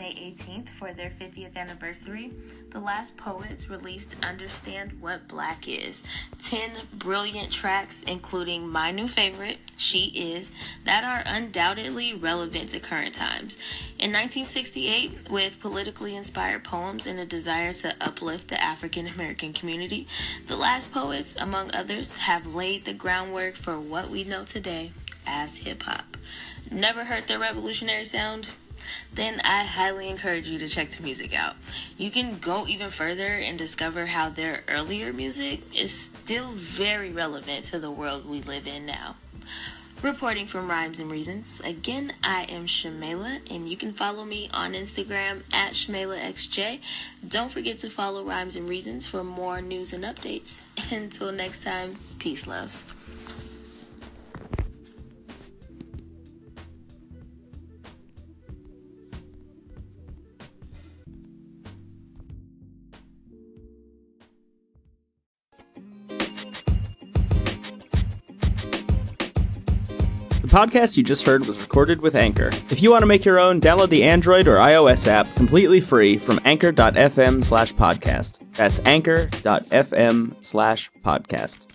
May 18th for their 50th anniversary, The Last Poets released Understand What Black Is, 10 brilliant tracks including my new favorite, She Is, that are undoubtedly relevant to current times. In 1968, with politically inspired poems and a desire to uplift the African American community, The Last Poets, among others, have laid the groundwork for what we know today as hip-hop. Never heard their revolutionary sound? Then I highly encourage you to check the music out. You can go even further and discover how their earlier music is still very relevant to the world we live in now. Reporting from Rhymes and Reasons, again, I am Shamela, and you can follow me on Instagram at ShamelaXJ. Don't forget to follow Rhymes and Reasons for more news and updates. Until next time, peace, loves. The podcast you just heard was recorded with Anchor. If you want to make your own, download the Android or iOS app completely free from anchor.fm/podcast. That's anchor.fm/podcast.